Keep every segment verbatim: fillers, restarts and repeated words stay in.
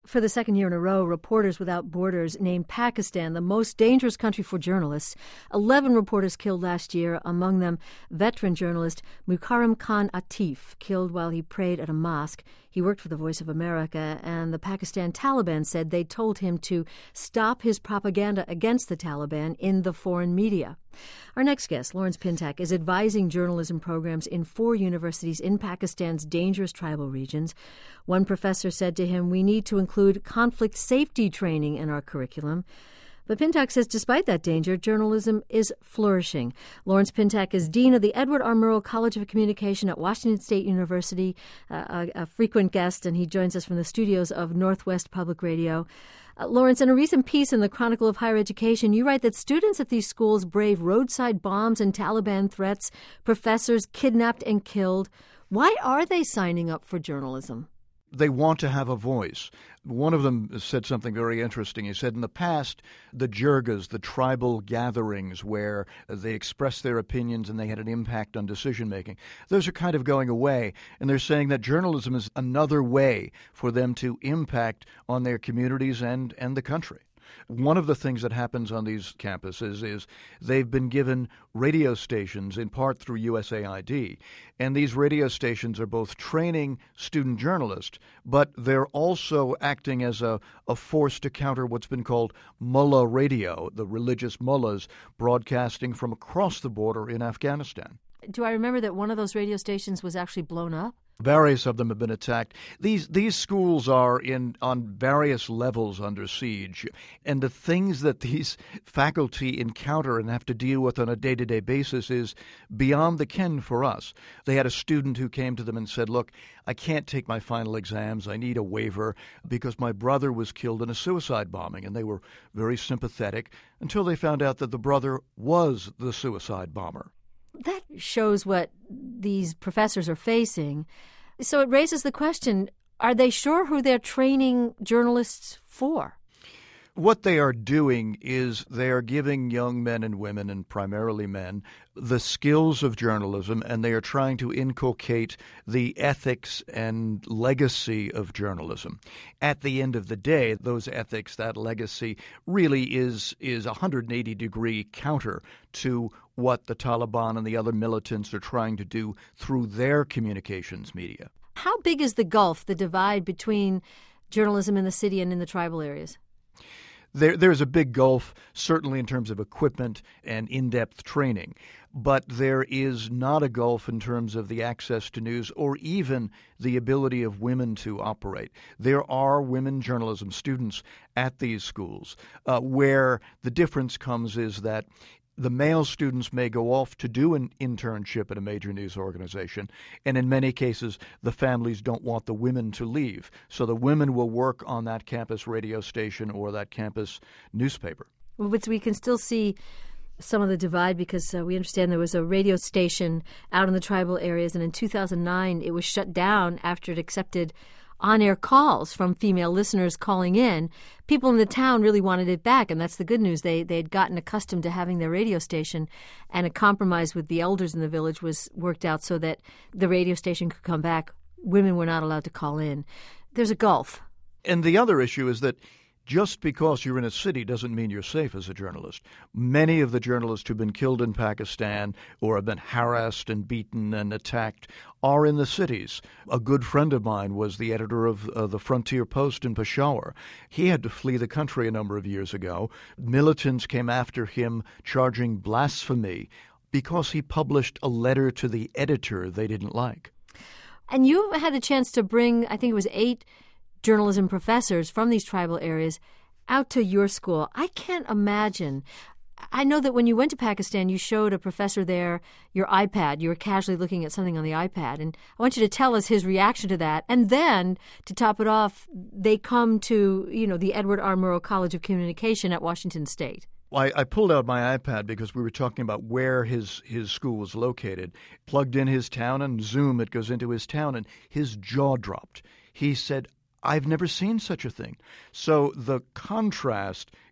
For the second year in a row, Reporters Without Borders named Pakistan the most dangerous country for journalists. Eleven reporters killed last year, among them veteran journalist Mukarram Khan Atif, killed while he prayed at a mosque. He worked for the Voice of America, and the Pakistan Taliban said they told him to stop his propaganda against the Taliban in the foreign media. Our next guest, Lawrence Pintak, is advising journalism programs in four universities in Pakistan's dangerous tribal regions. One professor said to him, "We need to include conflict safety training in our curriculum." But Pintak says despite that danger, journalism is flourishing. Lawrence Pintak is Dean of the Edward R. Murrow College of Communication at Washington State University, uh, a, a frequent guest, and he joins us from the studios of Northwest Public Radio. Uh, Lawrence, in a recent piece in the Chronicle of Higher Education, you write that students at these schools brave roadside bombs and Taliban threats, professors kidnapped and killed. Why are they signing up for journalism? They want to have a voice. One of them said something very interesting. He said in the past, the jirgas, the tribal gatherings where they expressed their opinions and they had an impact on decision-making, those are kind of going away. And they're saying that journalism is another way for them to impact on their communities and, and the country. One of the things that happens on these campuses is they've been given radio stations, in part through U S A I D. And these radio stations are both training student journalists, but they're also acting as a, a force to counter what's been called mullah radio, the religious mullahs broadcasting from across the border in Afghanistan. Do I remember that one of those radio stations was actually blown up? Various of them have been attacked. These these schools are in on various levels under siege. And the things that these faculty encounter and have to deal with on a day-to-day basis is beyond the ken for us. They had a student who came to them and said, "Look, I can't take my final exams. I need a waiver because my brother was killed in a suicide bombing." And they were very sympathetic until they found out that the brother was the suicide bomber. That shows what these professors are facing. So it raises the question, are they sure who they're training journalists for? What they are doing is they are giving young men and women, and primarily men, the skills of journalism, and they are trying to inculcate the ethics and legacy of journalism. At the end of the day, those ethics, that legacy, really is is a one hundred eighty degree counter to what the Taliban and the other militants are trying to do through their communications media. How big is the gulf, the divide between journalism in the city and in the tribal areas? There, there's a big gulf, certainly in terms of equipment and in-depth training, but there is not a gulf in terms of the access to news or even the ability of women to operate. There are women journalism students at these schools. Uh, where the difference comes is that the male students may go off to do an internship at a major news organization, and in many cases, the families don't want the women to leave. So the women will work on that campus radio station or that campus newspaper. Well, but we can still see some of the divide because uh, we understand there was a radio station out in the tribal areas, and in two thousand nine, it was shut down after it accepted on-air calls from female listeners calling in. People in the town really wanted it back, and that's the good news. They they had gotten accustomed to having their radio station, and a compromise with the elders in the village was worked out so that the radio station could come back. Women were not allowed to call in. There's a gulf. And the other issue is that just because you're in a city doesn't mean you're safe as a journalist. Many of the journalists who've been killed in Pakistan or have been harassed and beaten and attacked are in the cities. A good friend of mine was the editor of uh, the Frontier Post in Peshawar. He had to flee the country a number of years ago. Militants came after him charging blasphemy because he published a letter to the editor they didn't like. And you had a chance to bring, I think it was eight journalism professors from these tribal areas out to your school. I can't imagine. I know that when you went to Pakistan, you showed a professor there your iPad. You were casually looking at something on the iPad. And I want you to tell us his reaction to that. And then, to top it off, they come to, you know, the Edward R. Murrow College of Communication at Washington State. I, I pulled out my iPad because we were talking about where his, his school was located, plugged in his town, and zoom, it goes into his town, and his jaw dropped. He said, "I've never seen such a thing." So the contrast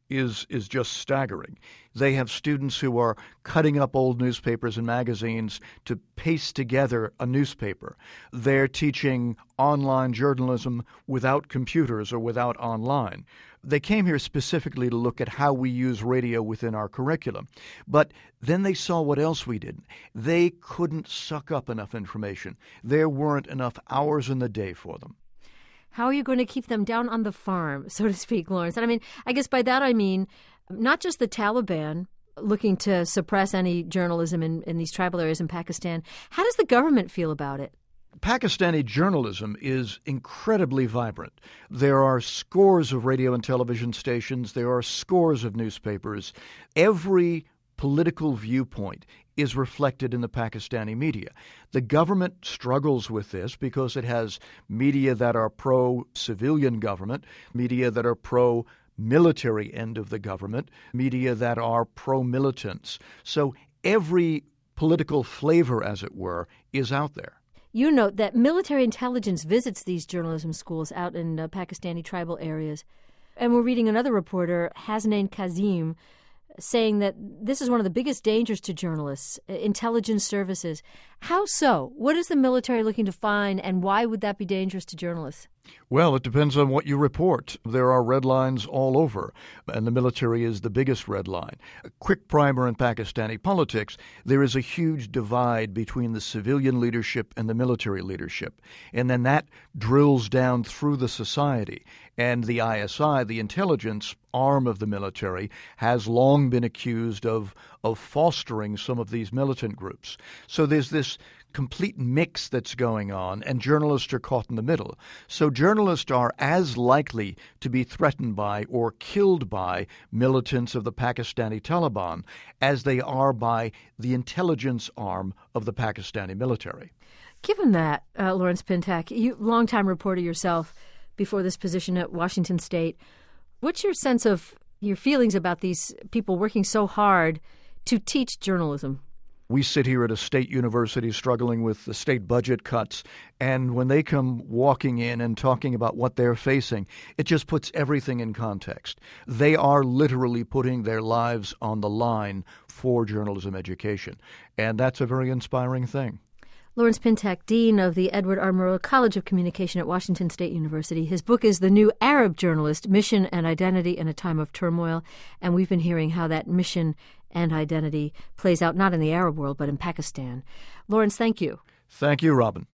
is is just staggering. They have students who are cutting up old newspapers and magazines to paste together a newspaper. They're teaching online journalism without computers or without online. They came here specifically to look at how we use radio within our curriculum. But then they saw what else we did. They couldn't suck up enough information. There weren't enough hours in the day for them. How are you going to keep them down on the farm, so to speak, Lawrence? And I mean, I guess by that I mean not just the Taliban looking to suppress any journalism in, in these tribal areas in Pakistan. How does the government feel about it? Pakistani journalism is incredibly vibrant. There are scores of radio and television stations. There are scores of newspapers. Every political viewpoint is reflected in the Pakistani media. The government struggles with this because it has media that are pro-civilian government, media that are pro-military end of the government, media that are pro-militants. So every political flavor, as it were, is out there. You note that military intelligence visits these journalism schools out in uh, Pakistani tribal areas. And we're reading another reporter, Hasnain Kazim, saying that this is one of the biggest dangers to journalists, intelligence services. How so? What is the military looking to find, and why would that be dangerous to journalists? Well, it depends on what you report. There are red lines all over, and the military is the biggest red line. A quick primer in Pakistani politics, there is a huge divide between the civilian leadership and the military leadership. And then that drills down through the society. And the I S I, the intelligence arm of the military, has long been accused of, of fostering some of these militant groups. So there's this complete mix that's going on, and journalists are caught in the middle. So journalists are as likely to be threatened by or killed by militants of the Pakistani Taliban as they are by the intelligence arm of the Pakistani military. Given that, uh, Lawrence Pintak, you longtime reporter yourself before this position at Washington State, what's your sense of your feelings about these people working so hard to teach journalism? We sit here at a state university struggling with the state budget cuts, and when they come walking in and talking about what they're facing, it just puts everything in context. They are literally putting their lives on the line for journalism education, and that's a very inspiring thing. Lawrence Pintak, Dean of the Edward R. Murrow College of Communication at Washington State University. His book is The New Arab Journalist, Mission and Identity in a Time of Turmoil, and we've been hearing how that mission and identity plays out not in the Arab world, but in Pakistan. Lawrence, thank you. Thank you, Robin.